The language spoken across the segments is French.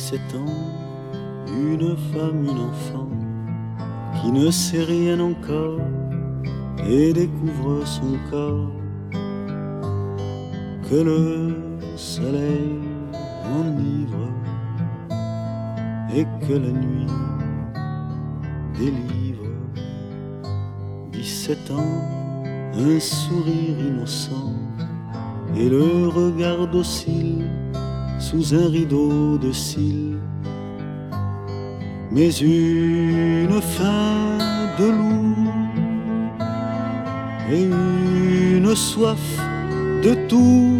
17 ans, une femme, une enfant, qui ne sait rien encore et découvre son corps, que le soleil enivre et que la nuit délivre. 17 ans, un sourire innocent et le regard docile sous un rideau de cils, mais une faim de loup et une soif de tout.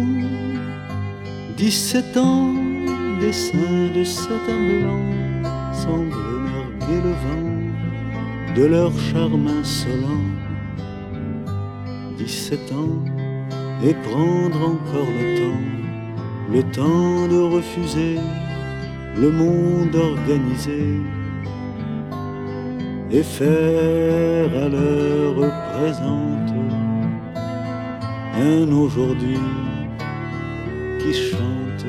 17 ans, des seins de satin blanc semblent narguer le vent de leur charme insolent. 17 ans, et prendre encore le temps de refuser le monde organisé et faire à l'heure présente un aujourd'hui qui chante.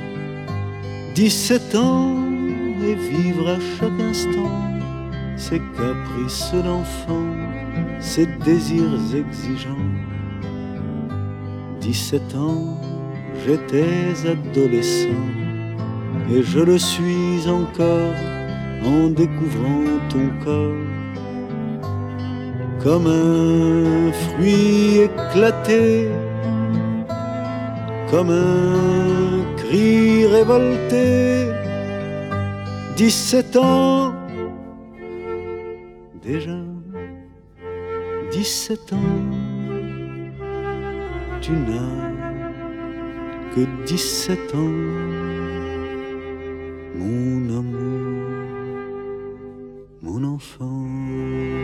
17 ans, et vivre à chaque instant ses caprices d'enfant, ses désirs exigeants. 17 ans, j'étais adolescent et je le suis encore en découvrant ton corps comme un fruit éclaté, comme un cri révolté. 17 ans déjà, 17 ans, tu n'as que 17 ans, mon amour, mon enfant.